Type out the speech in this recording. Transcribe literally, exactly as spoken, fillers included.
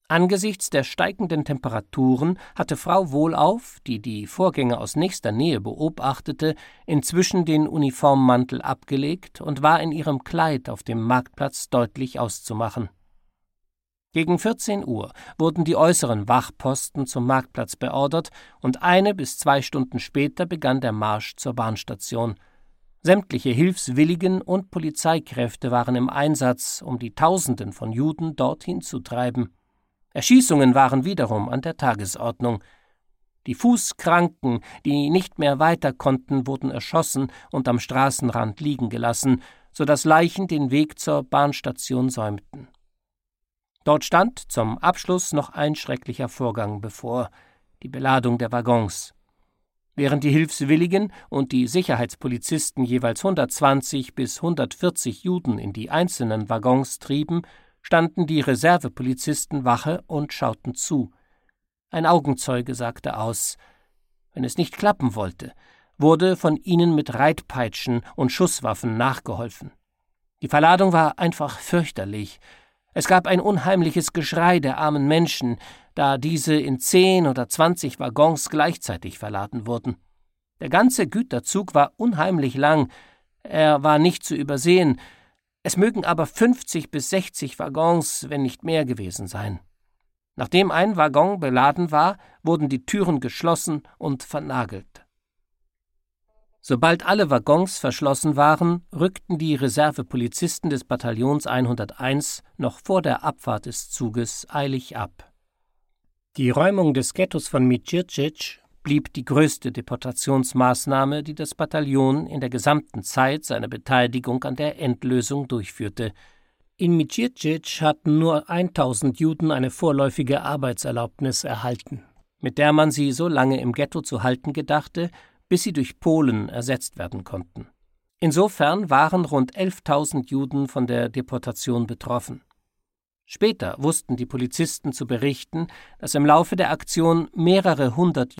Angesichts der steigenden Temperaturen hatte Frau Wohlauf, die die Vorgänge aus nächster Nähe beobachtete, inzwischen den Uniformmantel abgelegt und war in ihrem Kleid auf dem Marktplatz deutlich auszumachen. Gegen vierzehn Uhr wurden die äußeren Wachposten zum Marktplatz beordert und eine bis zwei Stunden später begann der Marsch zur Bahnstation. Sämtliche Hilfswilligen und Polizeikräfte waren im Einsatz, um die Tausenden von Juden dorthin zu treiben. Erschießungen waren wiederum an der Tagesordnung. Die Fußkranken, die nicht mehr weiter konnten, wurden erschossen und am Straßenrand liegen gelassen, so dass Leichen den Weg zur Bahnstation säumten. Dort stand zum Abschluss noch ein schrecklicher Vorgang bevor: die Beladung der Waggons. Während die Hilfswilligen und die Sicherheitspolizisten jeweils hundertzwanzig bis hundertvierzig Juden in die einzelnen Waggons trieben, standen die Reservepolizisten Wache und schauten zu. Ein Augenzeuge sagte aus: Wenn es nicht klappen wollte, wurde von ihnen mit Reitpeitschen und Schusswaffen nachgeholfen. Die Verladung war einfach fürchterlich. Es gab ein unheimliches Geschrei der armen Menschen, da diese in zehn oder zwanzig Waggons gleichzeitig verladen wurden. Der ganze Güterzug war unheimlich lang, er war nicht zu übersehen, es mögen aber fünfzig bis sechzig Waggons, wenn nicht mehr gewesen sein. Nachdem ein Waggon beladen war, wurden die Türen geschlossen und vernagelt. Sobald alle Waggons verschlossen waren, rückten die Reservepolizisten des Bataillons hunderteins noch vor der Abfahrt des Zuges eilig ab. Die Räumung des Ghettos von Micice blieb die größte Deportationsmaßnahme, die das Bataillon in der gesamten Zeit seiner Beteiligung an der Endlösung durchführte. In Micice hatten nur tausend Juden eine vorläufige Arbeitserlaubnis erhalten, mit der man sie so lange im Ghetto zu halten gedachte, bis sie durch Polen ersetzt werden konnten. Insofern waren rund elftausend Juden von der Deportation betroffen. Später wussten die Polizisten zu berichten, dass im Laufe der Aktion mehrere hundert